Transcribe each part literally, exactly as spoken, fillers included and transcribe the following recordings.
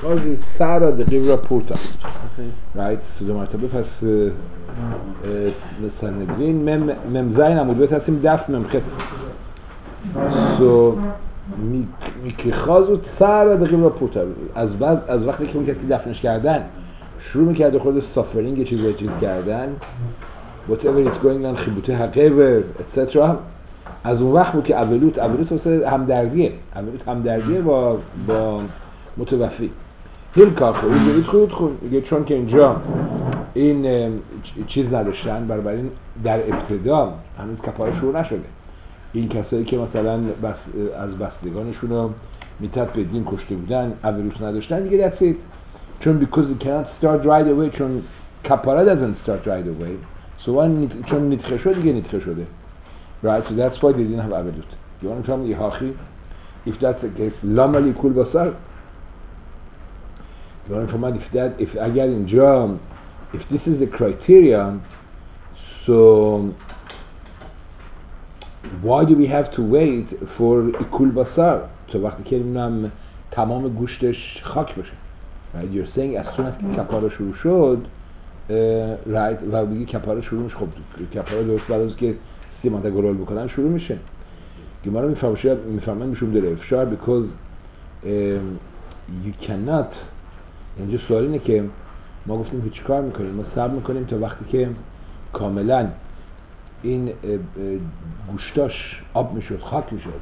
Causes Sarah the river porta. Right? So the مرتبه پس مثلا نگرین مم مم زین عمود بهت هستیم دفت مم خط. So میکی خازو Sarah the river porta. از بعد از وقتی که میکردی دفنش کردن شروع میکرد خود سافرینگ چیزای چیز کردن whatever it's going on خیبوته حقیقه et cetera. از اون وقت بود که اولوت اولوت واسه همدردیه اولوت همدردیه با با متوفی هیل کار خود میگه خود خود میگه چون که اینجا این چیز نداشتن بنابراین در ابتدا هنوز کفاره شروع نشده این کسایی که مثلا بس از بستگانشون رو میتد به دین کشته بودن اولوت نداشتن دیگه دستید چون because you cannot start right away چون کفاره doesn't start right away so when چون نتخه شده دیگه نتخه شده. Right, so that's why they didn't have avedut. You want to tell me, Ihachi? If that's the case, lama li kul basar? You want to tell me if that, if I get in Jam, if this is the criteria, so why do we have to wait for ikul basar? So وقتی که اینم تمام گوشتش خاک بشه. Right, you're saying as soon as کپاره شروع شد, uh, right, و بگی کپاره شروع میشه خب کپاره درست بعد از که که ماده گلال بکنن شروع میشه گمارا میفهمشه میفهمن میشون داره افشار because um, you cannot اینجا سوال اینه که ما گفتیم که چی کار میکنیم ما صبر میکنیم تا وقتی که کاملا این گوشتاش آب میشد خاک میشد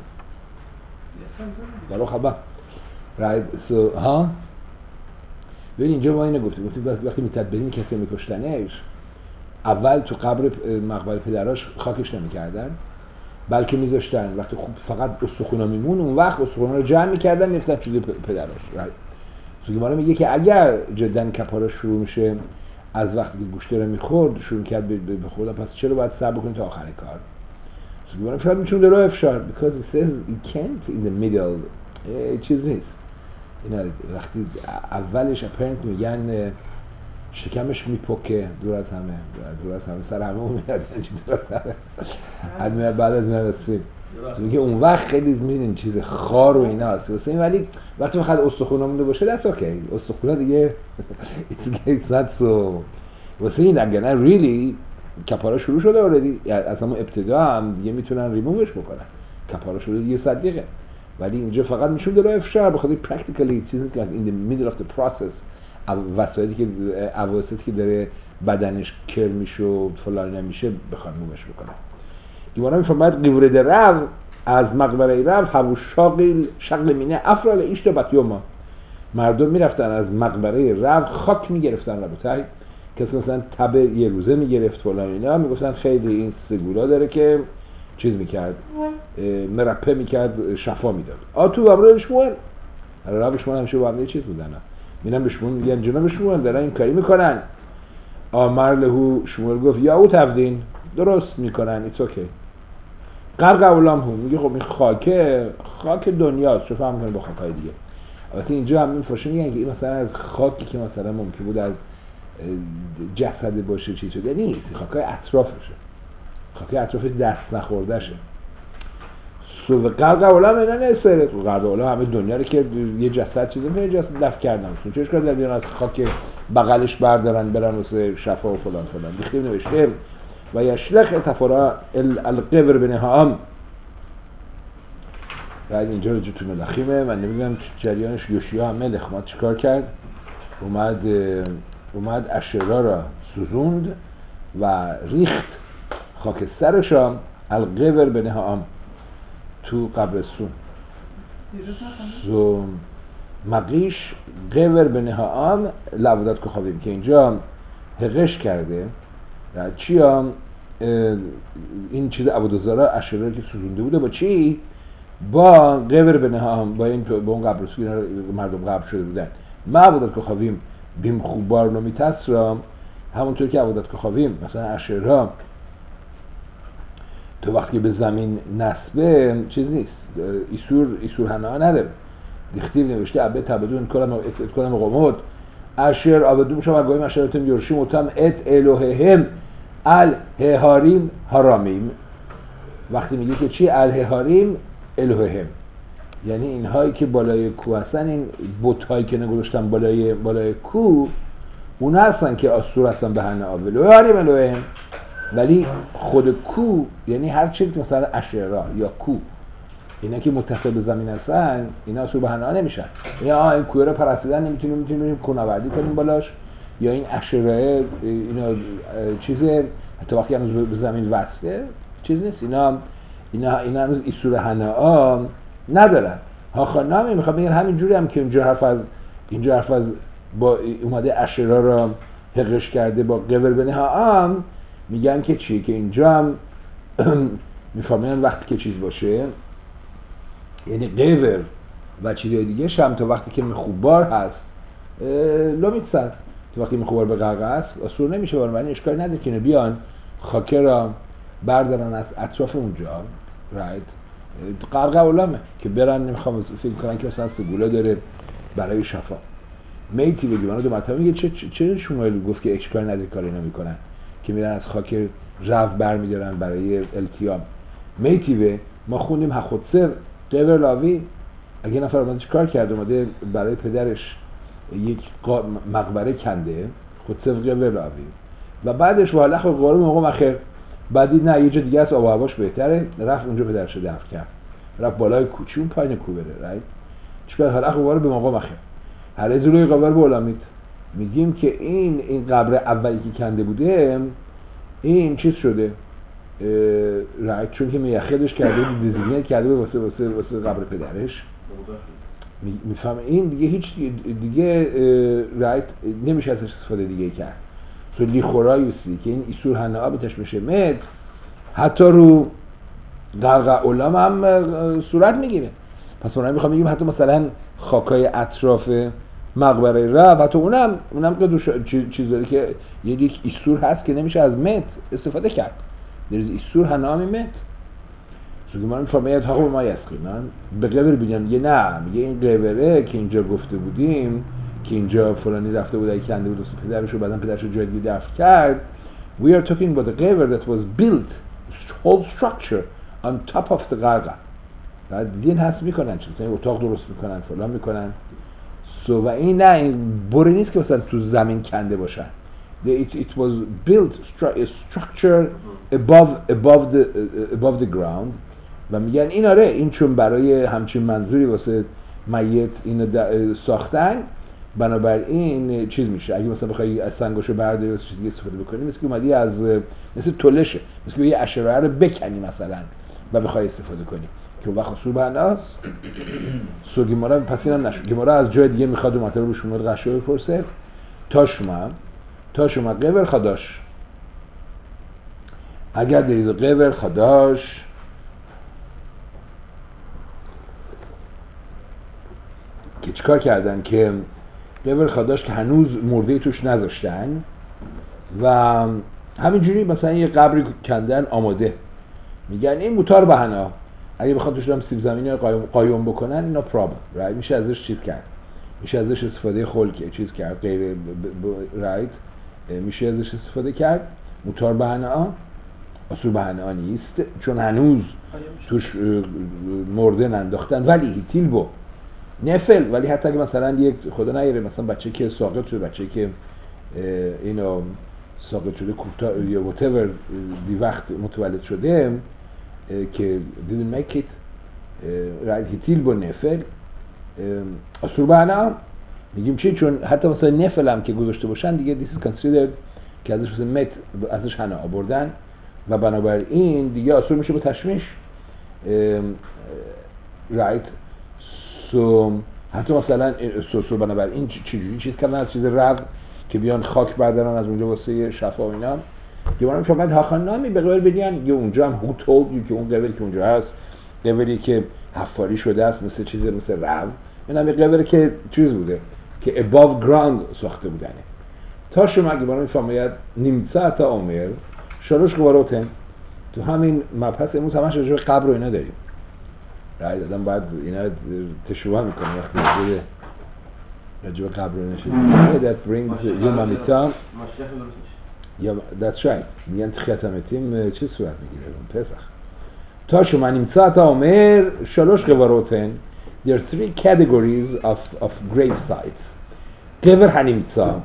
برای خبر right so ها ببین اینجا ما اینو گفتیم گفتیم وقتی میتدبرین کسی میکشتنش اول تو قبر مقبره پدراش خاکش نمیکردن بلکه میذاشتن وقتی خوب فقط استخونا میمون اون وقت استخونا رو جمع میکردن میفتن توی پدراش سوگیمانه میگه که اگر جدن کپاره شروع میشه از وقتی که گوشته رو میخورد شروع کرد به خورد پس چرا باید صبر بکنید تا آخر کار سوگیمانه شاید میچون درو افشار because it says you can't in the middle چیز نیست وقتی اولش apparently میگن شکمش میپکه دور از همه دور از همه سر همه اون میاد دور از همه بعد از نرسیم میگه اون وقت خیلی میدین چیز خار و اینا هست ولی وقتی میخواد استخونا مونده باشه دست اوکی استخونا دیگه it's not so واسه این اگه نه really کپاره شروع شده اوردی از همون ابتدا هم دیگه میتونن ریمووش بکنن کپاره شده دیگه صدیقه ولی اینجا فقط میشون داره افشار بخاطر practically چیزی که in the middle of the process وسایلی که اواسطی که داره بدنش کر میشه و فلان نمیشه بخوان مومش بکنه دیوانه میفرماید قیورد رو از مقبره رو هبو شاقل شغل مینه افرال ایشت بطیوما مردم میرفتن از مقبره رو خاک میگرفتن رو بتای کسی مثلا تب یه روزه میگرفت فلان اینا میگفتن خیلی این سگولا داره که چیز میکرد مرپه میکرد شفا میداد آتو بابرو شمول را بشمول همیشه بابرو چیز بودن میرن به شمول میگن جناب شمول دارن این کاری میکنن آمر لهو شمول گفت یا او تبدین درست میکنن ایتس اوکی غرق اولام هم میگه خب این خاکه خاک دنیاست چه فهم کنه با خاکای دیگه البته اینجا هم این فرشه میگن که این مثلا از خاکی که مثلا ممکن بود از جسد باشه چی شده نیست خاکای اطرافشه خاکای اطراف دست نخورده شه سو غرق اولام اینا نیسته غرق اولام همه دنیا رو که یه جسد چیزی به جسد دفع کردن چه کار در از خاک بغلش بردارن برن واسه شفا و فلان فلان دیگه نوشته و یشلخ تفرا القبر بنهام بعد اینجا رو جتون لخیمه من نمیدونم جریانش یوشیا هم ملخ ما چیکار کرد اومد اومد اشرا را سوزوند و ریخت خاک سرشان القبر بنهام تو قبرستون سو مقیش قبر بنهام لعبودت که خوابیم که اینجا حقش کرده چی هم این چیز عبودالزارا اشرا که سوزونده بوده با چی؟ با قبر بنهام با این با اون قبرستون مردم قبر شده بودن ما عبودت که خوابیم بیم خوبار نمی تسرام همونطور که عبودت که خوابیم مثلا اشرا تو وقتی به زمین نسبه چیز نیست ایسور ایسور هنها نداره دیختیب نوشته عبه تبدون کنم قمود اشر عبدون شما گویم اشراتون یورشیم و تم ات الوههم الههاریم هارامیم وقتی میگه که چی الههاریم الوههم یعنی این هایی که بالای کو هستن، این بوت هایی که نگذاشتن بالای بالای کو، اون هستن که آسور هستن به هنه آبلو یاری ملوه. ولی خود کو یعنی هر چیز مثلا اشرا یا کو، اینا که متصل به زمین هستن اینا آسور به هنه نمیشن. یا این کوه رو پرستیدن نمیتونیم میتونیم بریم کوهنوردی کنیم بالاش، یا این اشرا اینا چیزه حتی وقتی هنوز به زمین وصله چیز نیست. اینا اینا اینا هنوز ایسور هنه ها ندارن. ها خانم میخوام بگن همین جوری هم که اینجا حرف از اینجا حرف از با اومده اشرا را حقش کرده با قبر بنی ها هم میگن که چی، که اینجا هم میفهمن وقتی که چیز باشه، یعنی قبر و چیزهای دیگه شم تا وقتی که مخوبار هست لومیتسن، تا وقتی مخوبار به غرقه هست اصور نمیشه. برای من اشکال نداره که بیان خاکه را بردارن از اطراف اونجا رایت غرقه علامه که برن نمیخوام فکر کنن که مثلا سگولا داره برای شفا. میتی بگی منو دو مرتبه میگه چه چه شمایل گفت که اشکال نداره کار اینا میکنن که میرن از خاک رو برمیدارن برای التیام. میتی به ما خوندیم هخوتسر قبر لاوی، اگه نفر اومده چیکار کرده، اومده برای پدرش یک مقبره کنده خودسر قبر لاوی و بعدش والله خب قرار موقع مخیر بعدی نه یه جا دیگه است آب و هواش بهتره، رفت اونجا پدرش رو دفن کرد، رفت بالای کوچی اون پایین کو بره رایت چیکار حالا قرار به موقع مخیر هر از روی قبر بولامید. میگیم که این این قبر اولی که کنده بوده این چیز شده رایت، چون که میخیدش کرده دیزینیت کرده واسه واسه واسه قبر پدرش. میفهم این دیگه هیچ دیگه رایت نمیشه ازش استفاده دیگه کرد. سلی خورایوسی که این ایسور هنها بهش بشه مد حتی رو غرق علام هم صورت میگیره. پس اونم میخوام بگیم حتی مثلا خاکای اطراف مقبره رب حتی اونم اونم که چیز داره که یه دیگه ایسور هست که نمیشه از مت استفاده کرد. در ایسور هنامی مت چون من فرمایید ها ما یسقی من به قبر بگم یه نه میگه این قبره که اینجا گفته بودیم که اینجا فلانی رفته بود ای کنده بود و پدرش رو بعدن پدرش رو جای دیگه دفن کرد. We are talking about the قبر that was built whole structure on top of the غرقه. بعد دین هست میکنن چیزایی اتاق درست میکنن فلان میکنن سو و این نه این بوری نیست که مثلا تو زمین کنده باشن. It, it was built a structure above above the above the ground و میگن این آره این چون برای همچین منظوری واسه میت اینو ساختن بنابراین چیز میشه. اگه مثلا بخوای از سنگاشو برداری واسه چیزی استفاده بکنی مثل که اومدی از مثل تلشه، مثل که یه اشراره رو بکنی مثلا و بخوای استفاده کنی که وقت سوبهناست سو گیمارا پس اینم نشد. گیمارا از جای دیگه میخواد و مطلب رو شما قشو بپرسه تا شما تا شما قبر خداش اگر دارید قبر خداش که چیکار کردن که قبر خداش که هنوز مرده توش نذاشتن و همینجوری مثلا یه قبری کندن آماده میگن این موتار بهنا اگه بخواد توش هم سیب زمینی قایم, قایم بکنن اینا پرابلم رایت میشه ازش چیز کرد، میشه ازش استفاده خلک چیز کرد غیر رایت میشه ازش استفاده کرد. موتار بهنا اصول بهنا نیست چون هنوز توش مرده ننداختن ولی هیتیل بو نفل. ولی حتی اگه مثلا یک خدا نیاره مثلا بچه که ساقط شده بچه که اینو ساقط شده کوتا یا whatever دی وقت متولد شده که didn't make it right هیتیل با نفل اصول بهنا میگیم چی چون حتی مثلا نفل هم که گذاشته باشن دیگه this is considered که ازش مثلا مت ازش هنا آوردن و بنابراین دیگه اصول میشه با تشمیش رایت سو حتی مثلا سو سو بنابراین چجوری چیز کردن از چیز رب که بیان خاک بردارن از اونجا واسه شفا و اینا که منم فقط هاخان نامی به قبر بدین یه اونجا هم هو تولد که اون قبری که اونجا هست قبری که حفاری شده است مثل چیز مثل رب اینم یه قبری که چیز بوده که above ground ساخته بودنه. تا شما اگه برای فرماید نیم ساعت عمر شروش قباروتن تو همین مبحث امروز همش راجع به قبر و اینا داریم رای دادم باید اینا تشویق میکنه وقتی راجع راجع به قبر و اینا شد that brings یه مامیتا یا that's right میگن ختمتیم چه صورت میگیره پسخ تا شما نیم ساعت عمر شروش قباروتن there are three categories of, of grave sites. قبر هنیمتسا،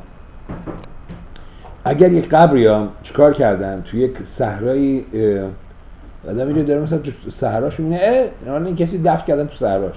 اگر یک قبری ها چیکار کردن توی یک صحرایی، آدم اینجا داره مثلا تو صحراش میبینه اه این کسی دفن کردن تو صحراش،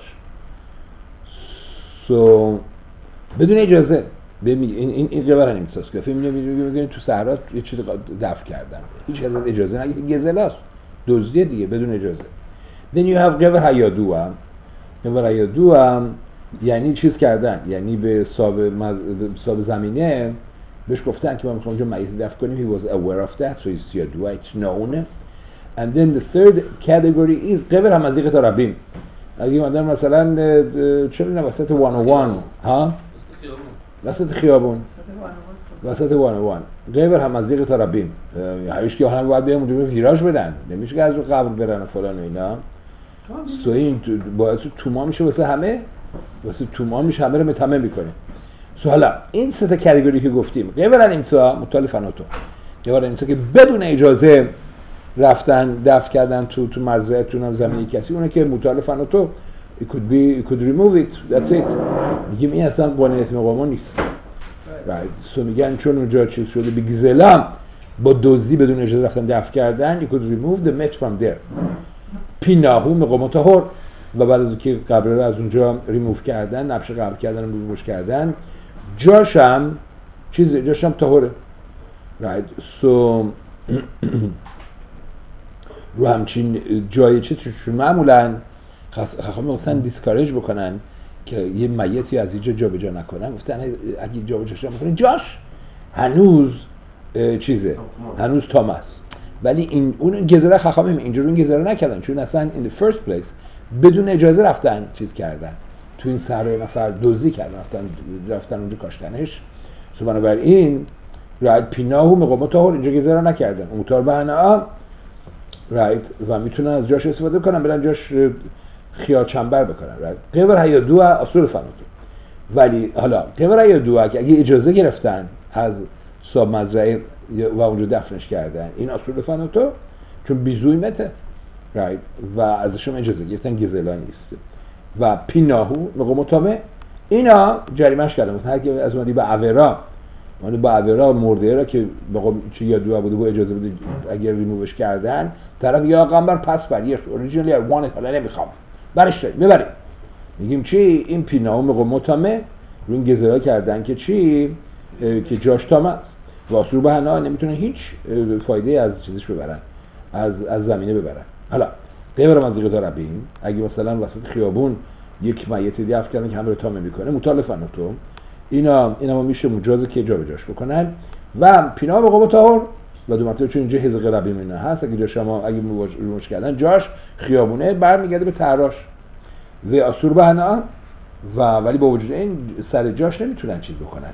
سو بدون اجازه این این این قبر هنیمتساست که فکر می‌کنه تو صحرا یه چیز دفن کردن، هیچ اجازه نگیره، گزلاست، دزدیه دیگه بدون اجازه. then you have قبر هیادو هم قبر هیادو هم یعنی چیز کردن، یعنی به صاحب مز... صاحب زمینه بهش گفتن که ما میخوام اونجا میت دفن کنیم. he was aware of that so he's هیادو it's known. and then the third category is قبر همزیق ترابیم. اگه آدم مثلا چرا نه وسط صد و یک ها وسط خیابون وسط صد و یک قبر همزیق ترابیم، هیچ که هم باید بیام اونجا ویراژ بدن، نمیشه که از رو قبر برن فلان و اینا. سو این باعث توما میشه واسه همه، واسه توما میشه همه رو متمم میکنه. سو حالا این سه تا کاتگوری که گفتیم قبر هنیمتسا مطالع فناتو، قبر هنیمتسا که بدون اجازه رفتن دفن کردن تو تو مزرعه‌تون زمینی کسی، اونه که مطالع فناتو it could be it could remove it that's it. میگیم این اصلا قانون مقاما نیست. right. سو میگن چون اونجا چیز شده به گزلام با دزدی بدون اجازه رفتن دفن کردن you could remove the meat from there. پیناهو مقام طهور، و بعد از که قبر رو از اونجا ریموف کردن، نبش قبر کردن رو ریموف کردن، جاش هم چیز جاش هم طهوره. right. so رو همچین جای چیز چون معمولا خواهم مثلا دیسکارج بکنن که یه میتی از اینجا جا به جا نکنن، گفتن اگه جا به جا بکنن جاش هنوز چیزه، هنوز تام است. ولی این اون گزاره خواهم اینجوری اون گزاره نکردن، چون اصلا in the first place بدون اجازه رفتن چیز کردن تو این صحرای نفر دزدی کردن، رفتن رفتن اونجا کاشتنش. سو بنابراین رایت پیناهو مقام طهور اینجا گزاره نکردن اونطور بهنه رایت و میتونن از جاش استفاده کنن، برن جاش خیال چنبر بکنن. رایت قبر هیادو اصول فناتو. ولی حالا قبر هیادو که اگه اجازه گرفتن از صاحب مزرعه و اونجا دفنش کردن، این اصول فناتو چون بیزوی مته رایت و ازشون اجازه گرفتن گزلا نیست. و پیناهو مقام طامه اینا جریمهش کردن، مثلا هر کی از اومدی به اورا معنی با اورا مرده را که بقول چه یادو بوده با اجازه بده اگر ریمووش کردن، طرف یا قنبر پس بر یه اوریجینالی وان حالا نمیخوام برش داریم ببریم. میگیم چی این پیناهو مقام مطامه رو این گزلا کردن که چی که جاش تامه و اصول بهنا نمیتونه هیچ فایده از چیزش ببرن، از از زمینه ببرن. حالا قبر منطقه ترابیم اگه مثلا وسط خیابون یک میت دفن کردن که همه رو تامه میکنه مطالع فناتو، اینا اینا میشه مجازه که جا به جاش بکنن. و پینا به قوم طهور و دو مرتبه چون اینجا حزق ربیم اینا هست، اگه جا شما اگه روش کردن جاش خیابونه برمیگرده به تراش و اصور بهنا، و ولی با وجود این سر جاش نمیتونن چیز بکنن،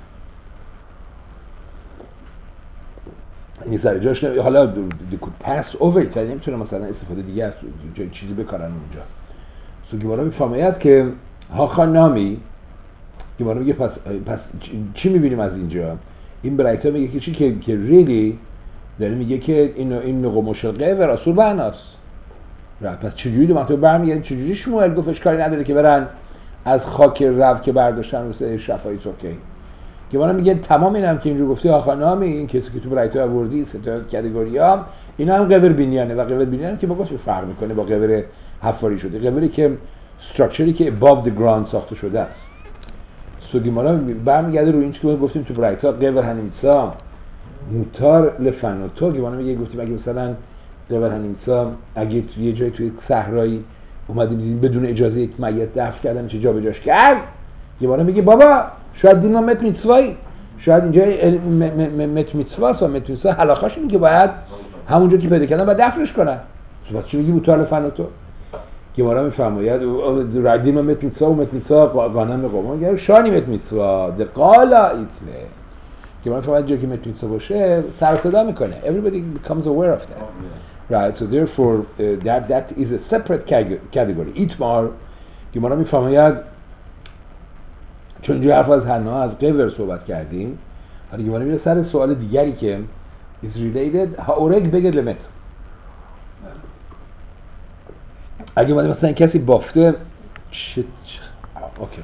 این سر جاش نمی... حالا they could pass over it، نمیتونن مثلا استفاده دیگه از جای چیزی بکنن اونجا. سو گمارا میفهمید که ها نامی گمارا میگه پس پس چی میبینیم از اینجا؟ این برایتا میگه که چی که که ریلی داره میگه که این این نقو مشلقه و رسول بناست. را پس چجوری دو منطقه برمیگردیم چجوری شموئل گفتش کاری نداره که برن از خاک رو که برداشتن مثل شفای توکی که ما میگه تمام اینم که اینجور گفته آخانامی این کسی که تو برایتا آوردی سه تا کاتگوریا اینا هم قبر بینیانه و قبر بینیانه که با گوش فرق میکنه با قبر حفاری شده، قبری که استراکچری که above the ground ساخته شده است. سو گیمارا برمیگرده رو این چیزی که گفتیم تو برایتا قبر هنیمتسا موتار لفناتو. گیمارا میگه گفتیم اگه مثلا قبر هنیمتسا اگه توی یه جای توی صحرایی اومدیم بدون اجازه یک میت دفن کردن چه جا به جاش کرد، گیمارا میگه بابا شاید دین ما مت میتسوایی، شاید اینجا مت میتسواست و مت میتسوا حلاخاش اینه که باید همونجا که پیدا کردن باید دفنش کنن. تو چی میگی موتار لفناتو؟ گمارا میفرماید ردیم مت میتسوا و مت میتسوا قانون قوم گره شانی مت میتسوا ده قالا ایتله. گمارا میفرماید جایی که مت میتسوا باشه سر صدا میکنه. Everybody becomes aware of that. Right, so therefore uh, that that is a separate category. ایتمار گمارا میفرماید چون جو حرف از حنا از قبر صحبت کردیم، حالا گمارا میره سر سوال دیگری که is related هاورگ بگه لمت. اگه مثلا کسی بافته چه اوکی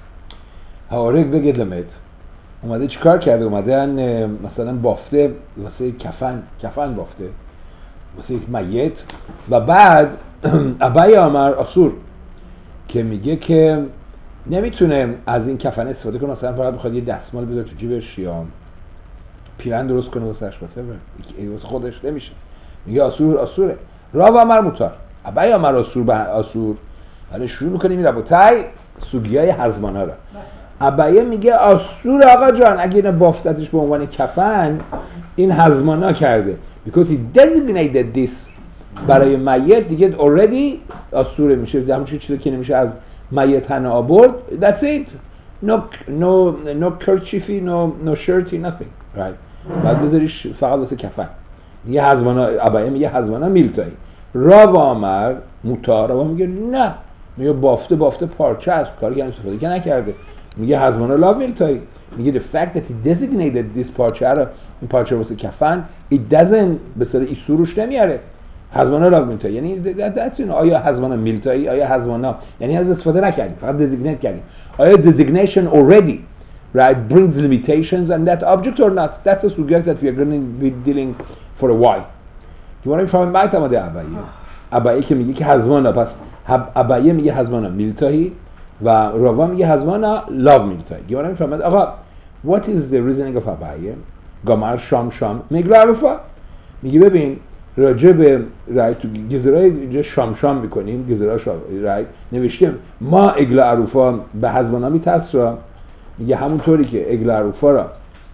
هاورگ بگید لمت اومده چیکار کرده؟ اومده مثلا بافته واسه کفن کفن بافته واسه یک میت و بعد ابای عمر آسور که میگه که نمیتونه از این کفن استفاده کنه، مثلا فقط بخواد یه دستمال بذاره تو جیبش یا پیرن درست کنه واسه اش واسه خودش نمیشه. میگه آسور آسوره. راو عمر موتار ابای عمر آسور به آسور. حالا شروع میکنیم این ربطای سوگیای هرزمانا رو. ابایه میگه آسور آقا جان اگه اینو بافتتش به عنوان کفن این هرزمانا کرده because he designated this برای میت دیگه already آسوره میشه. همون چیزی که نمیشه از میت هنه آورد. That's it. No no no kerchiefy no no shirty nothing right. بعد بذاریش فقط واسه کفن. یه هزمانا ابایه میگه هزمانا میلتایی. راو عمر موتار راو میگه نه میگه بافته بافته پارچه از کاری که استفاده که نکرده. میگه هزمانا لاو میلتایی. میگه the fact that he designated this پارچه رو این پارچه واسه کفن it doesn't به صورت ایسو روش نمیاره. هزمانا لاو میلتایی یعنی that's you know آیا هزمانا میلتایی آیا هزمانا یعنی از استفاده نکردیم فقط designate کردیم. آیا designation already right brings limitations on that object or not. That's the subject that we are going to be dealing for a while. You want to find out about the ابایه ابایه که میگه که هزمانا پس ابایه میگه هزمانا میلتایی و راوا میگه هزمانا لاو میلتایی. You want to find out آقا what is the reasoning of ابایه گامر شام شام میگه عرفا میگه ببین راجع به رایت تو گزرای اینجا شام شام میکنیم گزرا شام رایت نوشته ما اگل عروفا به هزمانا میتسرا. میگه همونطوری که اگل عروفا را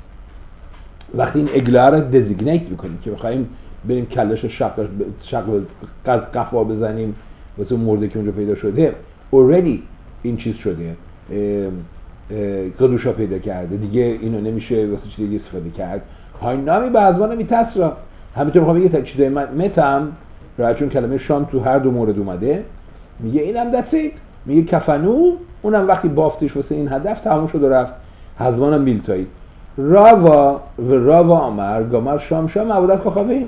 وقتی این اگله را دزیگنیت میکنیم که بخوایم بریم کلش شق شق قفا بزنیم واسه مرده که اونجا پیدا شده already این چیز شده قدوشا پیدا کرده دیگه اینو نمیشه واسه چیز دیگه استفاده کرد. های نامی به ازوان میتسرا. همینطور میخوام بگه چیزای من متم را چون کلمه شام تو هر دو مورد اومده میگه اینم دسته میگه کفنو اونم وقتی بافتش واسه این هدف تموم شد و رفت هزوان میلتایی. راوا و راوا عمر گامر شام شام عبودت کخابین.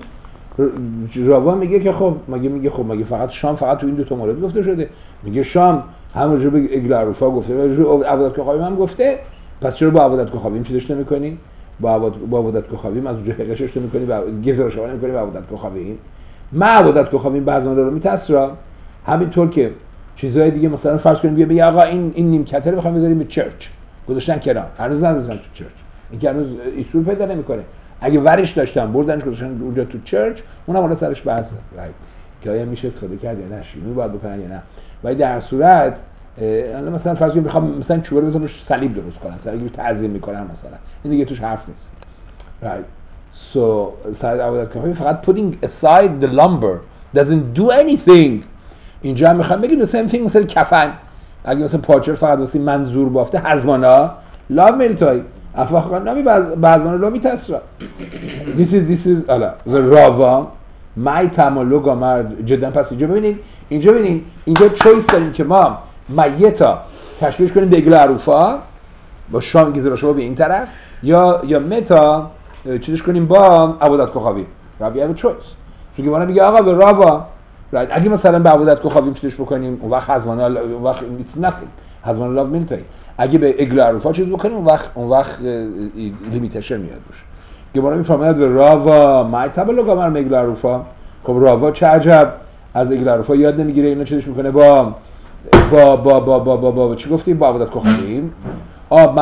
راوا میگه که خب مگه میگه خب مگه فقط شام فقط تو این دو تا مورد گفته شده. میگه شام همون جو به اگل عروفا گفته و جو عبودت کخابین هم گفته. پس چرا با عبودت کخابین چیزش نمی‌کنی؟ با عبودت با عبودت کخابین از اونجا حقشش نمی‌کنی و گزارش شما نمی‌کنی با عبودت کخابین. ما عبودت کخابین بعضن رو میتسرا. همینطور که چیزهای دیگه مثلا فرض کنیم بیا بگه آقا این این نیمکته رو می‌خوام بذاریم به چرچ گذاشتن کنار هنوز نذاشتن تو چرچ این که هنوز ایشور پیدا نمی‌کنه. اگه ورش داشتن بردن گذاشتن اونجا تو چرچ اونم حالا سرش بحثه رایت که آیا میشه استفاده کرد یا نه شیمی باید بکنن یا نه. ولی در صورت مثلا فرض کنیم می‌خوام مثلا چوبه رو بزنم صلیب درست کنم مثلا اگه تعظیم می‌کنن مثلا این دیگه توش حرف نیست right. So ساید عبادت کافی فقط putting aside the lumber doesn't do anything. اینجا هم میخوام بگیم the same thing مثل کفن اگه مثلا پارچه فقط واسه منظور بافته هزمانا لاو میلتای افاق نامی بعضمانا لاو میتسرا. this is this is الا راوا مای تمالو گامر جدا. پس اینجا ببینید اینجا ببینید اینجا چویس داریم که ما میتا تشبیهش کنیم به اگل عروفا با شام گیزرا شما به این طرف یا یا متا چیزش کنیم با عبادت کخابی. رابی have a choice. چون که ما میگه آقا به راوا right. اگه مثلا به عبودت کخابیم چیزش بکنیم اون وقت هزمانا اون وقت it's nothing هزمانا لاو میلتایی. اگه به اگل عروفا چیز بکنیم اون وقت اون وقت لیمیتیشن میاد روش. که ما میفهمید به راوا مای تبلو گامر اگل عروفا. خب راوا چه عجب از اگل عروفا یاد نمیگیره اینو چیزش میکنه با با با با با با, با, با چی گفتیم با عبودت کخابیم آب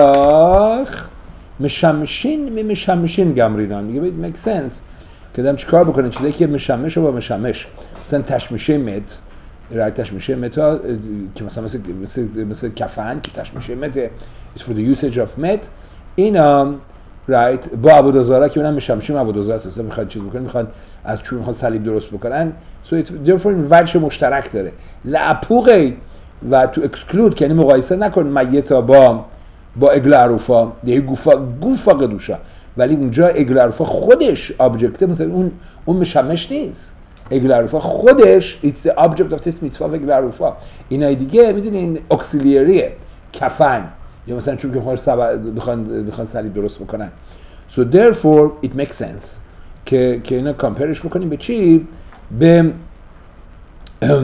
مرلاخ مشمشین می مشمشین گمریدن. میگه ببین میک سنس که دم چیکار بکنه چیزی که مشمش با مشمش مثلا تشمیشه مت رای تشمیشه متا که مثلا مثل مثل مثل کفن که تشمیشه مت is for the usage of met اینا رایت با عبودازاره که اونم مشمشین عبودازاره است میخواد چیز بکنه میخواد از چوب میخواد صلیب درست بکنن so it therefore این وجه مشترک داره لعپوقی و تو اکسکلود که یعنی مقایسه نکن میتا با با اگل عروفا یه گوفا گوفا قدوشا. ولی اونجا اگل عروفا خودش آبجکت مثلا اون اون مشمش نیست. اگل عروفا خودش it's the object of this mitzvah اگل عروفا. اینای دیگه میدونین اکسیلیریه کفن یا مثلا چون که بخوان بخوان صلیب درست بکنن so therefore it makes sense که که اینا کامپیرش بکنیم به چی به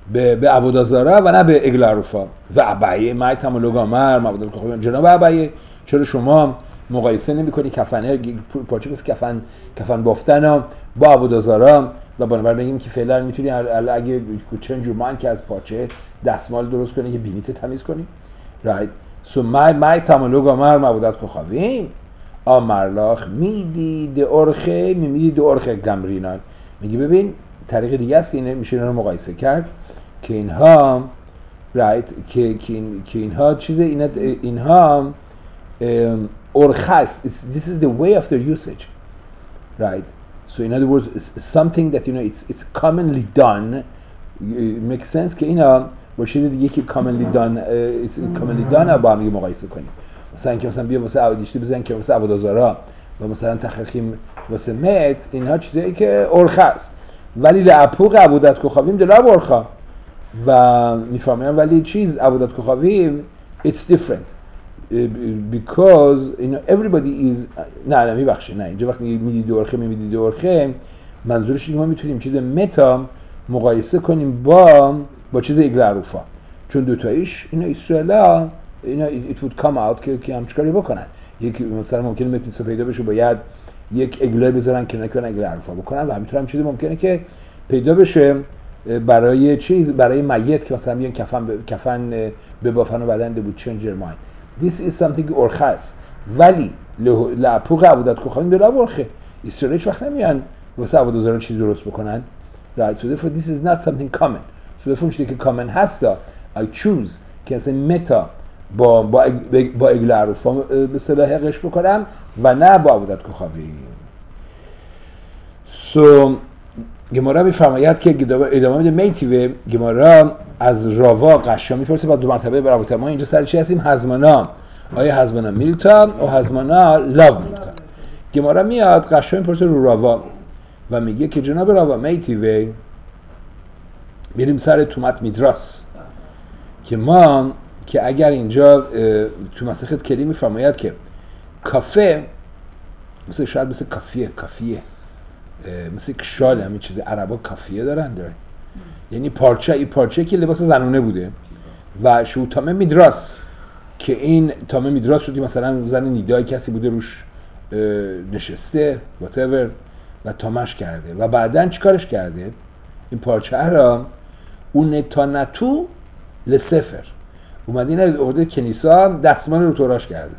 به به عبودازارا و نه به اگلاروفا. و ابعیه مای تمولوگامر معبود کخاویم. جناب ابعیه چرا شما مقایسه نمی‌کنی کفنه پارچه مثل کفن کفن بافتن با عبودازارا؟ و بنابراین بگیم که فعلا میتونی اگه چنج یور مایند که از پارچه دستمال درست کنی که بینیت تمیز کنی. right so my my تمولوگامر معبودات کخاویم آمرلاخ میدی ده ارخه میدی ده ارخه گمرینان. میگی ببین طریق دیگه است که اینه میشه اینا رو مقایسه کرد که اینها right که که, این، که اینها چیز اینا اینها ارخه. this is the way of their usage, right? So in other words it's something that you know it's it's commonly done. It makes sense که اینا با چیز دیگه که commonly done it's commonly done با هم مقایسه کنیم. مثلا اینکه مثلا بیا واسه عبودیشتی بزنن که واسه عبودازارا و مثلا تخرخیم واسه مت، اینها چیزایی که ارخه است. ولی لعپوق عبودت کخاویم دلاب ارخه و میفهمن. ولی چیز عبودت کخاویم it's different because you know everybody is نه نه میبخشه نه اینجا وقتی میدی دورخه میدی دورخه منظورش اینه ما میتونیم چیز متا مقایسه کنیم با با چیز اگلاروفا، چون دوتاییش اینا اسرائیلا اینا it would come out که که همچین کاری بکنن. یک مثلا ممکنه متیسو پیدا بشه باید یک اگله بذارن که نکنن اگلاروفا بکنن و همینطور هم چیزی ممکنه که پیدا بشه برای چیز برای میت که مثلا میان کفن ب... کفن ببافن و بعدن ده بود change your mind. This is something ارخه. ولی لعپوق عبودت کخاویم دلاب ارخه. اسرائیل هیچ وقت نمیان واسه عبودازارا چیز درست بکنن. Right, so therefore this is not something common. So therefore چیزی که common هست I choose که اصلا متا با با با اگلاروفا به صلاح حقش بکنم و نه با عبودت کخاویم. So گمارا میفرماید که ادامه میده میتیوه گمارا از راوا قشا میپرسه با دو مرتبه برابط ما اینجا سر چی هستیم؟ هزمانا آیا هزمانا میلتا و هزمانا لاو میلتا. گمارا میاد قشا میپرسه رو راوا و میگه که جناب راوا میتیوه بریم سر تومت میدراس که ما که اگر اینجا تو مسخت کلی میفرماید که کافه مثل شاید مثل کافیه کافیه مثل کشال همین چیز عربا کافیه دارن داره یعنی پارچه این پارچه که لباس زنونه بوده و شو تامه میدراس که این تامه میدراس شدی مثلا زن نیدای کسی بوده روش نشسته whatever و تامش کرده و بعدن چیکارش کرده این پارچه را اون تانتو لسفر اومد این ارده کنیسا دستمان رو توراش کرده.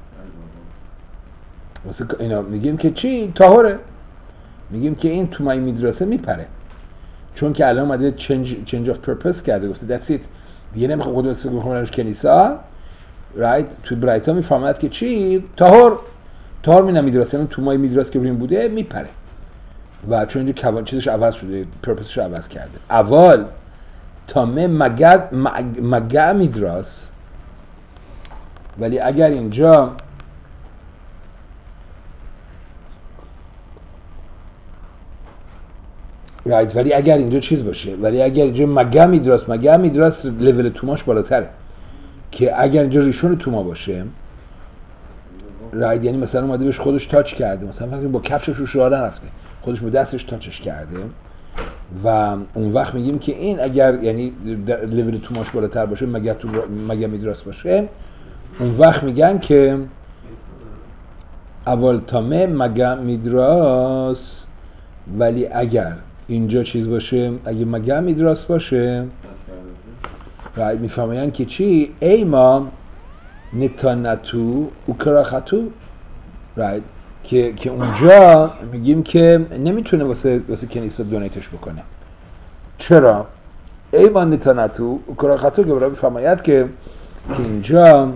واسه اینا میگیم که چی طاهره، میگیم که این تو مای میدرسه میپره چون که الان اومده change, change of purpose کرده گفته that's it دیگه نمیخوام خود بخونمش کنیسا right تو برایتا میفهمد که چی طاهر طاهر می نمیدرسه تو مای میدرسه که بریم بوده میپره و چون اینجا کوان چیزش عوض شده پرپسش عوض کرده. اول تامه مگد مگه میدرس ولی اگر اینجا right. ولی اگر اینجا چیز باشه ولی اگر اینجا مگه میدرس مگه میدرس لول توماش بالاتره که اگر اینجا ریشون توما باشه right. یعنی مثلا اومده بهش خودش تاچ کرده مثلا فکر با کفشش رو شوهر نرفته خودش با دستش تاچش کرده و اون وقت میگیم که این اگر یعنی لول توماش بالاتر باشه مگه تو مگه میدرس باشه اون وقت میگن که اول تامه مگه میدرس ولی اگر اینجا چیز باشه اگه مگه میدرس باشه و میفهمین که چی ایما نتانتو و کراختو right. که که اونجا میگیم که نمیتونه واسه واسه کنیسا دونیتش بکنه. چرا؟ ایما نتانتو و کراختو که برای میفهمین که که اینجا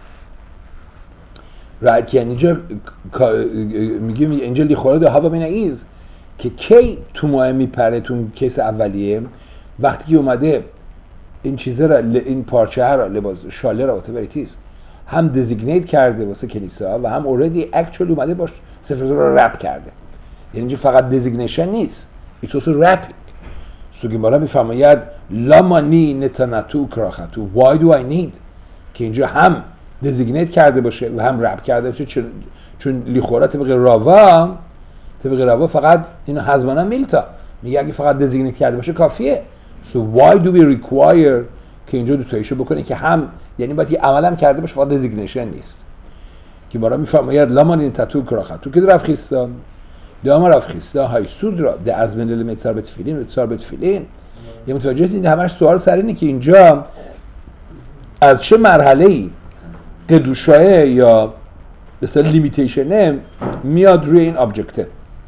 right. یعنی اینجا میگیم اینجا لیخوره ده هوا بینه ایز که کی تو ماه میپره تو کیس اولیه وقتی که اومده این چیزه را این پارچه ها را لباس شاله را واتبریتیز هم دیزیگنیت کرده واسه کنیسا و هم اوردی اکچولی اومده باش سفر را رپ کرده. یعنی اینجا فقط دیزیگنیشن نیست ایتس اوسو رپینگ. سو گمارا میفرماید لامانی نتانتو کراختو why do I need که اینجا هم دیزیگنیت کرده باشه و هم رپ کرده باشه چون چون لیخورا طبق راوا طبق راوا فقط اینو حزمانا میلتا میگه اگه فقط دیزیگنیت کرده باشه کافیه So why do we require که اینجا دوتایشو بکنه که هم یعنی باید یه عمل هم کرده باشه فقط دیزیگنیشن نیست که ما را میفرماید لامان این تطور کراخت تو که رفت خیستان دام رفت خیستا های سود را ده از من المتر به تفیلین و تصار به تفیلین یه متوجه دید همش سوال سر اینه که اینجا از چه مرحله‌ای قدوشایه یا مثلا لیمیتیشنه میاد روی این ابجکتیو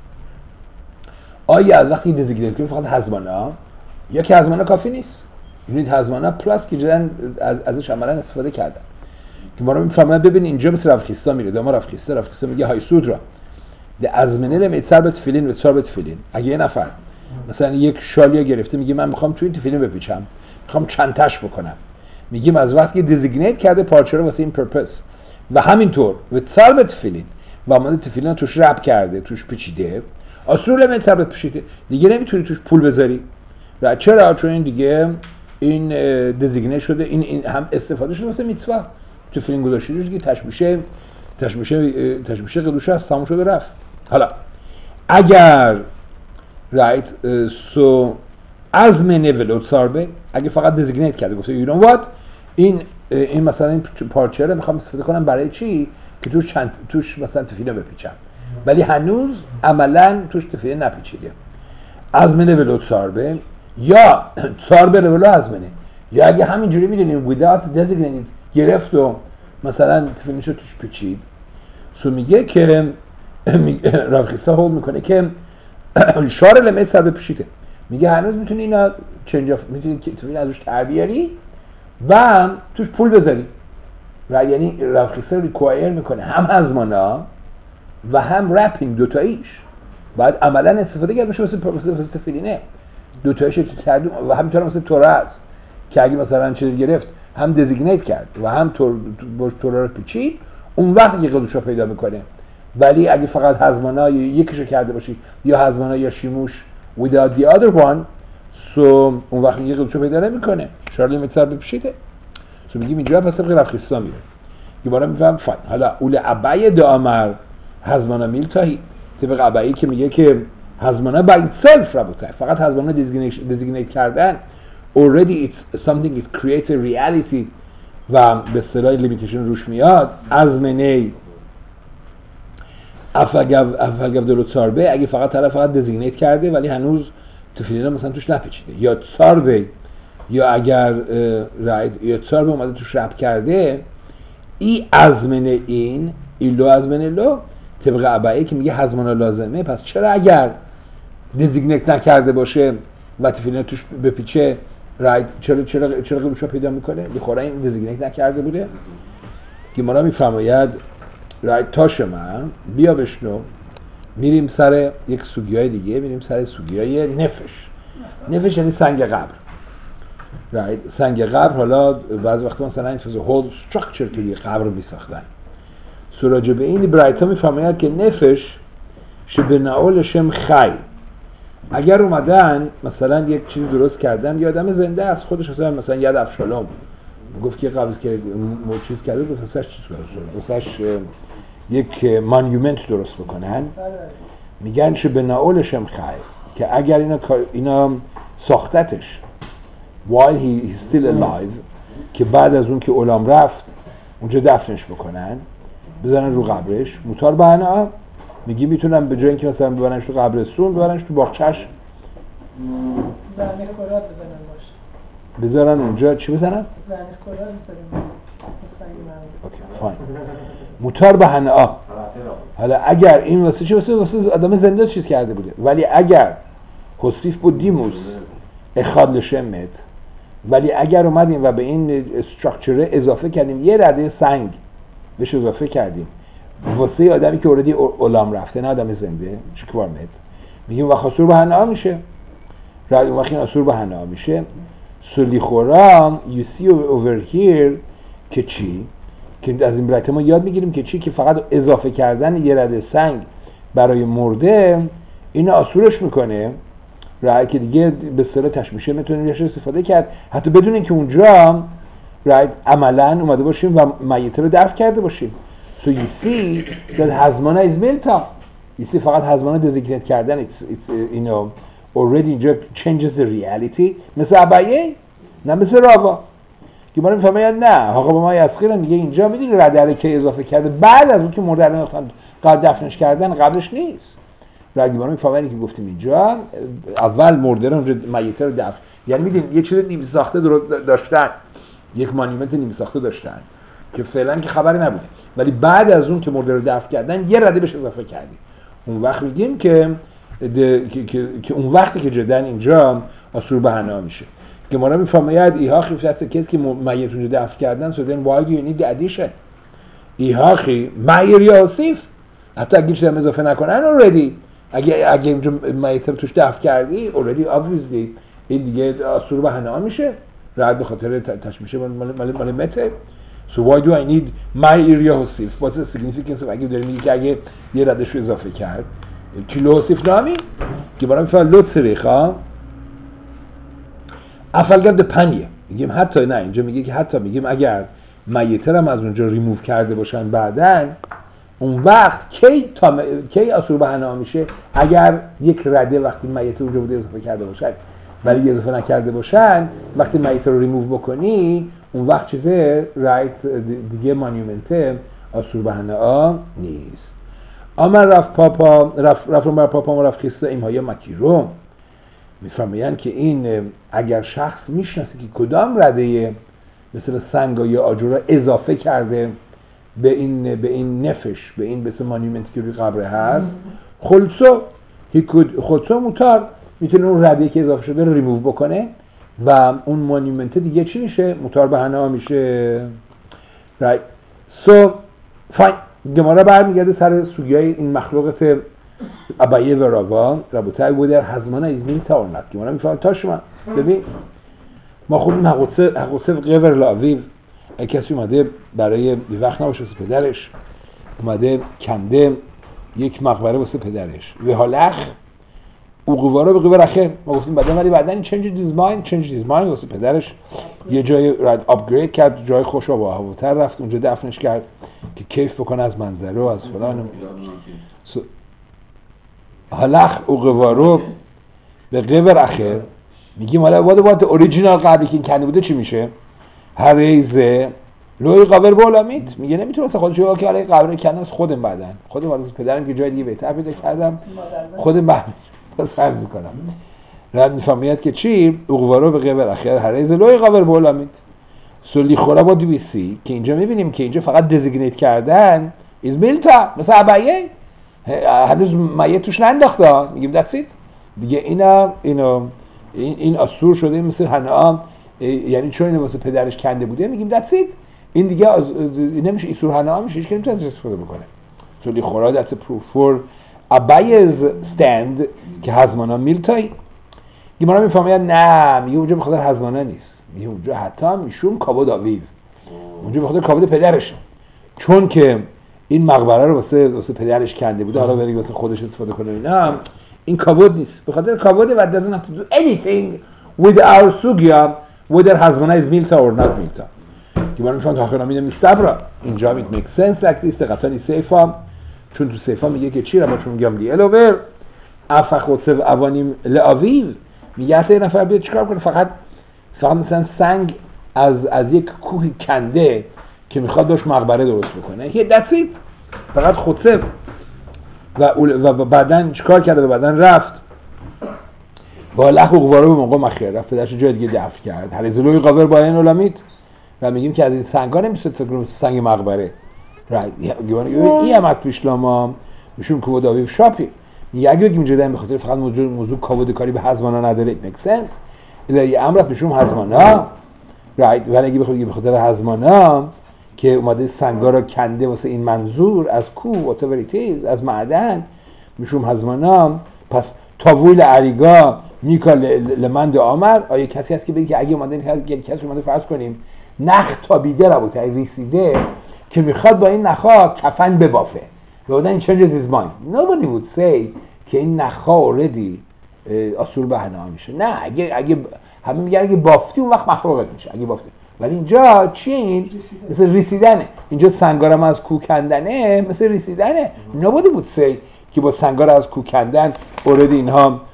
آیا از وقتی دیزیگنیت کنیم فقط هزمانا یا که هزمانا کافی نیست یعنی هزمانا پلاس که جدن از ازش عملا استفاده کردن که ما رو میفهمن ببین اینجا مثل رفخیستا میره دام رفخیستا رفخیستا میگه های سود را ده از منل میتر به تفیلین و تصار به تفیلین اگه یه نفر مثلا یک شالیا گرفته میگه من میخوام توی این تفیلین بپیچم میخوام چندتاش بکنم میگیم از وقتی دیزیگنیت کرده پارچه رو واسه این پرپس و همینطور و تصار به تفیلین و آمده تفیلین توش رب کرده توش پیچیده اصول میتر به پیچیده دیگه نمیتونی توش پول بذاری و چرا چون این دیگه این دیزیگنیت شده این, این هم استفاده شده واسه میتوا تفیلین گذاشته دیگه تشبیشه تشبیشه تشبیشه قدوشه است تموم شده رفت حالا اگر رایت سو از منه ولو تصاربه اگه فقط دیزیگنیت کرده گفته یو نو وات این این مثلا این پارچه رو میخوام استفاده کنم برای چی که توش چند توش مثلا تفیله بپیچم ولی هنوز عملا توش تفیله نپیچیده از منه ولو تصاربه یا تصاربه ولو از منه یا اگه همینجوری میدونیم without designated گرفت و مثلا تفیلشو توش پیچید سو میگه که رفخیستا هول میکنه که شار لمت سر بپیچیده میگه هنوز میتونی اینا چنج اف میتونی که ازش تعبیری و توش پول بذاری و یعنی رفخیستا ریکوایر میکنه هم هزمانا و هم رپینگ دوتاییش باید عملا استفاده کرد بشه واسه تفیلینه دوتاییش تردیم و همینطور مثل تورا که اگه مثلا چیز گرفت هم دیزیگنیت کرد و هم تور تورا رو پیچید اون وقت یه قدوش رو پیدا میکنه ولی اگه فقط هزمانا یکیشو کرده باشی یا هزمانا یا شیموش without the other one so اون وقت یه قدوش رو پیدا نمیکنه شارلی میتر بپیچیده so میگیم اینجا پس طبق رفخیستا میره یه بارا میفهم فن حالا اول عبای دامر هزمانا میلتاهی طبق عبایی که میگه که هزمانا by itself ربوته فقط هزمانا دیزیگنیت کردن already it's something it creates a reality و به اصطلاح لیمیتیشن روش میاد از منی افگب افگب دلو تصاربه اگه فقط طرف فقط دیزیگنیت کرده ولی هنوز تفیلینا مثلا توش نپیچیده یا تصاربه یا اگر رایت یا تصاربه اومده توش رب کرده ای از منه این ایلو از منه لو طبق عبایی که میگه هزمانا لازمه پس چرا اگر دیزیگنیت نکرده باشه و تفیلینا توش بپیچه رایت چرا چرا چرا قبولش پیدا میکنه بخوره این دیزیگنیت نکرده بوده که ما را میفرماید رایت تاش من بیا بشنو میریم سر یک سوگیای دیگه میریم سر سوگیای نفش نفش یعنی سنگ قبر رایت سنگ قبر حالا بعضی وقتا مثلا این چیز هول استراکچر که یه قبر میساختن سراجه به این برایت ها میفرماید که نفش شبه نعول شم خی اگر اومدن مثلا یک چیز درست کردن یه آدم زنده از خودش مثلا مثلا ید افشالوم گفت که قبل که چیز کرده گفت واسش چیز کرده واسش یک مانیومنت درست بکنن میگن شه به ناولش هم خیر که اگر اینا اینا ساختتش while he is still alive که بعد از اون که علام رفت اونجا دفنش بکنن بزنن رو قبرش موتار بهنا میگی میتونن به جای اینکه مثلا ببرنش تو قبرستون ببرنش تو باغچه‌اش زنه کلات بزنن باشه بذارن اونجا چی بزنن؟ زنه کلات بزنن اوکی فاین موتار بهنا حالا اگر این واسه چی واسه واسه آدم زنده چیز کرده بوده ولی اگر حسیف بود دیموس اخاد لشمت ولی اگر اومدیم و به این استراکچر اضافه کردیم یه رده سنگ بهش اضافه کردیم واسه آدمی که اوردی علام رفته نه آدم زنده چیکار میت میگیم و خاصور بهنا میشه رد اون وقت این اصور بهنا میشه سلی خورام you see over here که چی که از این برایت ما یاد میگیریم که چی که فقط اضافه کردن یه رده سنگ برای مرده این اصورش میکنه رای که دیگه به اصطلاح تشمیشه میتونیم ازش استفاده کرد حتی بدون اینکه اونجا رای عملا اومده باشیم و میته رو دفن کرده باشیم so you see that هزمانه is melta you see فقط هزمانه دیزیگنیت کردن it's, it's, you know already اینجا changes the reality مثل ابیه نه مثل راوا که ما میفهمیم نه آقا با ما یسخیرم میگه اینجا میدونی رده که اضافه کرده بعد از اون که مرده رو قبل دفنش کردن قبلش نیست رده ما میفهمیم که گفتیم اینجا اول مرده رو میته رو دفن یعنی میدونی یه چیز نیم ساخته داشتن یک مانیمنت نیم ساخته داشتن که فعلا که خبری نبوده ولی بعد از اون که مرده رو دفن کردن یه رده بهش اضافه کردیم اون وقت میگیم که که, که, که اون وقتی که جدن اینجا آسور بهنا میشه که ما رو میفهمید ایها خیفت کسی که میت رو دفن کردن سودن why do you need the addition ایها خی میر یا اوسیف حتی اگه چیزی هم اضافه نکنن already اگه اگه اینجا میت رو توش دفن کردی already obviously این دیگه آسور بهنا میشه رد به خاطر تشمیشه مال مال مال مته so why do I need میر یا اوسیف what's the significance اگه داری میگی که اگه یه ردش رو اضافه کرد کیلو اوسیف نامی که برای مثلا لوت سریخا افلگرد پنیه میگیم حتی نه اینجا میگه که حتی میگیم اگر میتر هم از اونجا ریموو کرده باشن بعدن اون وقت کی تا م... کی آسور بهنا میشه اگر یک رده وقتی میتر اونجا بوده اضافه کرده باشن ولی اضافه نکرده باشن وقتی میتر رو ریموو بکنی اون وقت چیزه رایت دیگه مانیومنت آسور بهنا نیست آمن رفت پاپا رفت رفتم بر پاپا و رفت خیسته ایمهای مکیروم میفهمین که این اگر شخص میشناسه که کدام رده مثل سنگ یا آجر اضافه کرده به این به این نفش به این مثل مانیومنتی که روی قبره هست خلصو خلصو موتار میتونه اون رده که اضافه شده رو ریموو بکنه و اون مانیومنت دیگه چی میشه موتار بهنا میشه right so fine گمارا برمیگرده سر سوگیای این مخلوقت ابیه و راوا رابطه بود در حزمانه از مین تاورنت گمارا میفهمم تا شما ببین ما خود حقوصه حقوصه قبر لاویو کسی اومده برای بی وقت نباشه واسه پدرش اومده کنده یک مقبره واسه پدرش و حالخ او قوارو به قبر اخر ما گفتیم بعدن ولی بعدن چنج دیز ماین چنج دیز ماین واسه پدرش یه جای رد آپگرید کرد جای خوش و با هواتر رفت اونجا دفنش کرد که کیف بکنه از منظره و از فلان حالخ او قوارو به قبر اخر میگیم حالا واد واد اوریجینال قبلی که این کنده بوده چی میشه هریزه لوی قبر بولامید میگه نمیتونه مثلا خودش بگه که حالا قبر کندم از خودم بعدن خودم واسه پدرم که جای دیگه بهتر پیدا کردم خودم بعد فرض میکنم رد میفهمید که چی اوغوارو به قبر اخر هریزه لوی قبر بولامید سولی خورا با دویسی که اینجا میبینیم که اینجا فقط دزیگنیت کردن از میلتا مثلا ابیه هنوز میت توش ننداخته میگیم دستید دیگه اینا اینو این این اسور شده مثل حنا یعنی چون اینو واسه پدرش کنده بوده میگیم دستید این دیگه از نمیشه اسور حنا میشه هیچ کی نمیتونه استفاده بکنه سولی خورا دست پروف فور ابیز استند که حزمانا میلتای گیمارا میفهمید نه میگه اونجا بخاطر حزمانا نیست میگه اونجا حتی میشون کابود آویو اونجا بخاطر کابود پدرش چون که این مقبره رو واسه واسه پدرش کنده بوده حالا ولی واسه خودش استفاده کنه اینا این کابود نیست به خاطر کابود و doesn't have to do anything with our sugya whether hazmana is milta or not milta که من میفهمم تا میدم مستبرا اینجا it makes sense like this قطعی سیفا چون تو سیفا میگه که چی را ما چون میگم دی الوور افخوتسو اوانیم لاویو میگه اصلا نفر بیاد چیکار کنه فقط فقط مثلا سنگ از از یک کوه کنده که میخواد داشت مقبره درست بکنه یه دستی فقط خودسه و, و بعدن چیکار کرده و بعدن رفت با لخ و قواره به موقع مخیر رفت پدرش جای دیگه دفن کرد حریزلوی قابر با این علامید و میگیم که از این سنگ ها نمیشه فکر سنگ مقبره این هم اکتوش لاما میشون کود آویو شاپی میگه اگه بگیم جدن به خاطر فقط موضوع موضوع کود کاری به حزمانا نداره it makes sense یه امرت میشون حزمانا رایت ولی اگه بخواد به خاطر حزمانا که اومده سنگا رو کنده واسه این منظور از کوه whatever it is از معدن میشون حزمانا پس تاویل عریگا میکا لمند آمر آیا کسی هست که بگه که اگه اومده کسی اومده فرض کنیم نخ تابیده رو بوده ریسیده که میخواد با این نخا کفن ببافه و بعدن changes his mind nobody would say که این نخا already آسور بهنا میشه نه اگه اگه همه میگن اگه بافتی اون وقت مخلوقت میشه اگه بافتی ولی اینجا چین مثل ریسیدنه اینجا سنگارم از کو کندنه مثل ریسیدنه nobody would say که با سنگار از کو کندن already اینها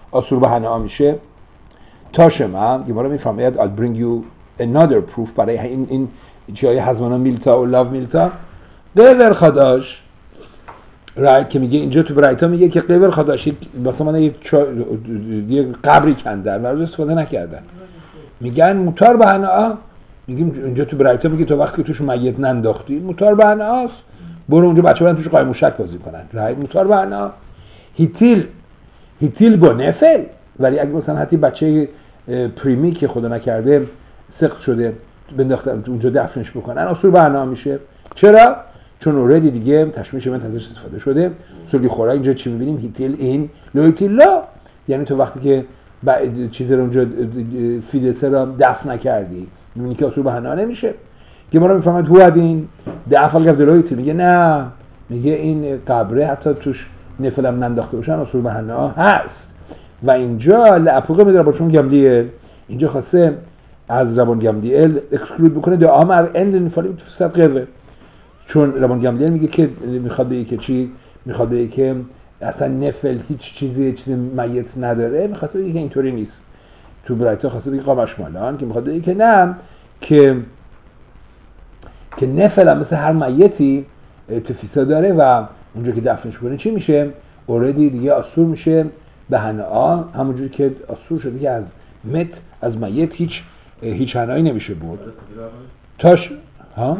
آسور به هنعا میشه. تاشما گمارا میفرماید I'll bring you another proof برای این این جای حزمانا میلتا و لاو میلتا. قبر خداش رایت که میگه اینجا تو برایتا میگه که قبر خداش مثلا یک یک قبری کندن و از استفاده نکردن. میگن موتار به هنعا، میگیم اینجا تو برایتا میگه تو وقتی توش میت ننداختی موتار به هنعاست، برو اونجا بچه برن توش قایم موشک بازی کنن. رایت موتار به هنعا. هیتیل هیتیل با نفل، ولی اگه مثلا حتی بچه پریمی که خدا نکرده سقط شده بنداختن اونجا دفنش بکنن آسور به هنعا میشه. چرا؟ چون اوردی دیگه تشمیش من ازش استفاده شده. سوگی خورا اینجا چی میبینیم؟ هیتیل این لویتیل لا، یعنی تو وقتی که چیز رو اونجا فیدسه را دفن نکردی میبینی که آسور به هنعا نمیشه. که ما رو میفهمد هو ادین دفع الگفت لویتیل، میگه نه، میگه این قبره حتی توش نفلم ننداخته باشن آسور به هنعا هست. و اینجا لعپوقه میداره با چون گملیل اینجا خواسته از زبان گملیل اکسکلود بکنه دو آمر اند نفالی تو قبه، چون زبان گملیل میگه که میخواد بگه که چی؟ میخواد بگه که اصلا نفل هیچ چیزی چیز میت نداره. میخواد بگه که اینطوری نیست. تو برایتا خواسته بگه قامش مالان که میخواد بگه که نه، که که نفل هم مثل هر میتی تفیسا داره و اونجا که دفنش کنه چی میشه؟ اوردی دیگه آسور میشه به هنعا، همونجوری که آسور شده که از مت از میت هیچ هیچ هنعایی نمیشه برد. تاش ها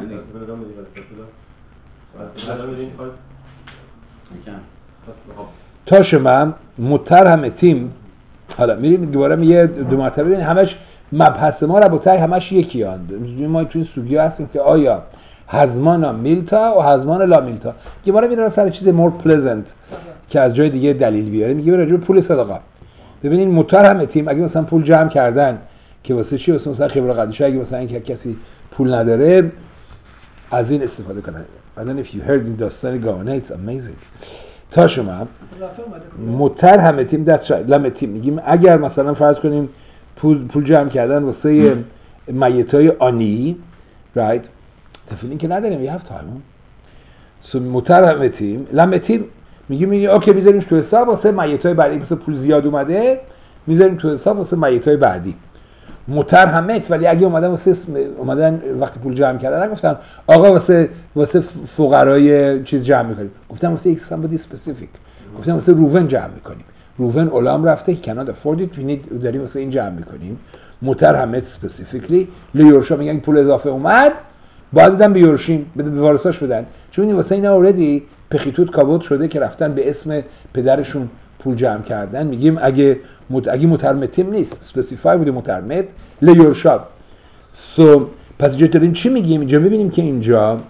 تاش من مترهمتیم. حالا میریم دوباره میگه دو مرتبه ببین همش مبحث ما رو بوتای همش یکی اند. ما تو این سوگیا هستیم که آیا حزمان میلتا و حزمان لا میلتا. دوباره میرم سر چیز مور پلزنت که از جای دیگه دلیل بیاره. میگه راجع به پول صدقه. ببینین مترهمتیم اگه مثلا پول جمع کردن که واسه چی؟ واسه مثلا خبره قدیشه، اگه مثلا اینکه کسی پول نداره از این استفاده کنن. بعدن if you heard این داستان گاونه it's amazing. تا شما مترهمتیم that's right لمتیم میگیم اگر مثلا فرض کنیم پول پول جمع کردن واسه میتای آنی right تفیلین که نداریم you have time so مترهمتیم لمتیم میگیم میگیم اوکی میذاریم تو حساب واسه میتای بعدی مثلا پول زیاد اومده میذاریم تو حساب واسه میتای بعدی. مترهمت ولی اگه اومدن واسه اومدن وقتی پول جمع کردن نگفتن آقا واسه واسه فقرای چیز جمع میکنیم، گفتن واسه یک somebody specific، گفتن واسه روون جمع میکنیم. روون علام رفته cannot afford it we need داریم واسه این جمع میکنیم. مترهمت specifically لیورشا میگن پول اضافه اومد باید بدن به یورشین بده به وارثاش بدن، چون واسه اینا اوردی پخیتوت کابوت شده که رفتن به اسم پدرشون پول جمع کردن. میگیم اگه مت... اگه مترمتیم نیست اسپسیفای بوده مترمت لیورشاب. سو پس اینجا داریم چی میگیم؟ اینجا میبینیم که اینجا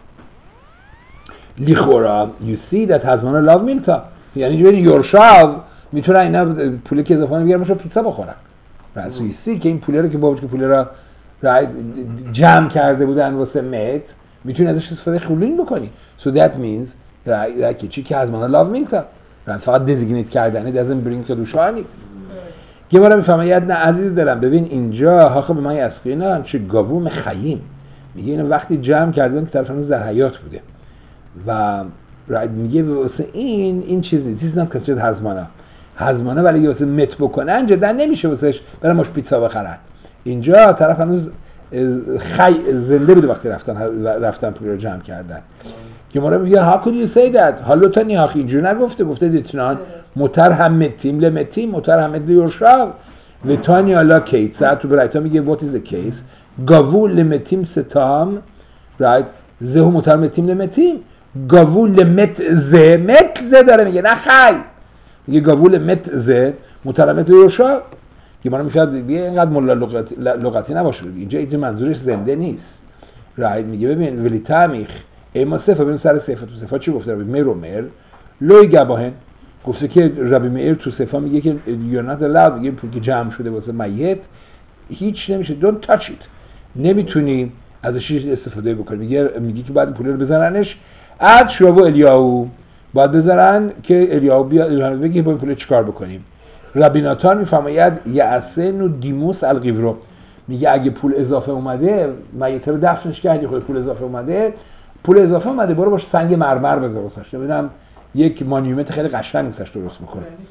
لیخورا you see that حزمان لاو میلتا، یعنی اینجا یورشاب میتونه اینا پولی که اضافه بیارن باشه پیتزا بخورن. پس you see که این پولی رو که بابت که پولی را جمع کرده بودن واسه مت میتونی ازش استفاده خولین بکنی. so that means that که چی که حزمان لاو میلتا فقط دیزیگنیت کردنه doesn't bring solution. که ما رو میفهمه نه عزیز دارم ببین اینجا حاخه به من یسقینا چه گاووم خییم میگه اینو وقتی جمع کردن که طرف هنوز در حیات بوده و میگه واسه این این چیزی چیز نکنه حزمانه حزمانه ولی واسه مت بکنن جدا نمیشه واسهش برای ماش پیتزا بخرن. اینجا طرف هنوز خی زنده بوده وقتی رفتن رفتن پول رو جمع کردن. که ما رو میگه how could you say that حالا تا نیاخ اینجور نگفته گفته دیتنان مترهمتیم لمتیم مترهمت لیورشاب و تانی حالا کیت ساعت تو برایتا میگه what is the case گاوو لمتیم ستام right زهو مترهمتیم لمتیم گاوو لمت زه مت زه داره میگه نه خی میگه گاوو لمت زه مترهمت لیورشاب. که ما رو میگه بیه اینقدر ملا لغتی, لغتی نباشه اینجا اینجا منظورش زنده نیست right میگه ببین ولی تامیخ اما صفه ببین سر صفه تو صفه چی گفته ربی میرومر لوی گباهن گفته که ربی میر تو صفه میگه که you're not allowed میگه پول که جمع شده واسه میت هیچ نمیشه don't touch it نمیتونی ازش استفاده بکنی. میگه میگه که بعد پول رو بزننش اد شو الیاهو بعد بزنن که الیاهو بیاد بگه با پول چیکار بکنیم. ربی ناتان میفرماید یعسن و دیموس القیورو میگه اگه پول اضافه اومده میت رو دفنش کردی خود پول اضافه اومده پول اضافه اومده برو باش سنگ مرمر بذار واسش ببینم یک مانیومنت خیلی قشنگ واسش درست میکنه.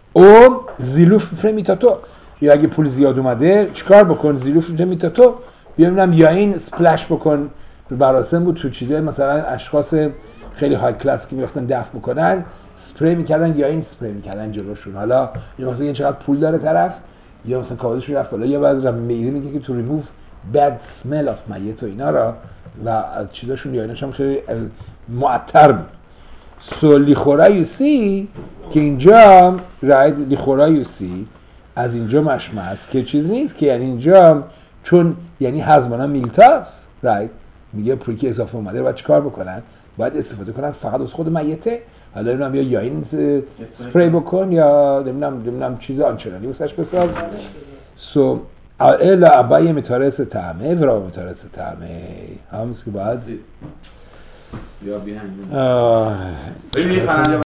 او زیلوف پرمیتاتو، یا اگه پول زیاد اومده چیکار بکن؟ زیلوف پرمیتاتو، ببینم یا این سپلش بکن. مراسم بود تو چیزه مثلا اشخاص خیلی های کلاس که می‌رفتن دفع بکنن سپری میکردن یا این سپری میکردن جلوشون. حالا یا مثلا چقدر پول داره طرف، یا مثلا کاغذش میرفت بالا، یا بعد میگه میگه که تو ریموو بد سمل آف میت و اینا را و از چیزاشون یا ایناش هم خیلی معطر بود. سو لیخورا یو سی که اینجا راید لیخورا یو سی از اینجا مشمع است که چیز نیست که یعنی اینجا چون یعنی هزمانا میلتاست راید میگه پولی که اضافه اومده باید چیکار بکنن؟ باید استفاده کنن فقط از خود میته. حالا نمیدونم یا یا این سپری بکن یا نمیدونم نمیدونم چیز آنچنانی واسش بساز. سو الا ابای متارس طعمه ورا متارس طعمه همونش که باید یا بیان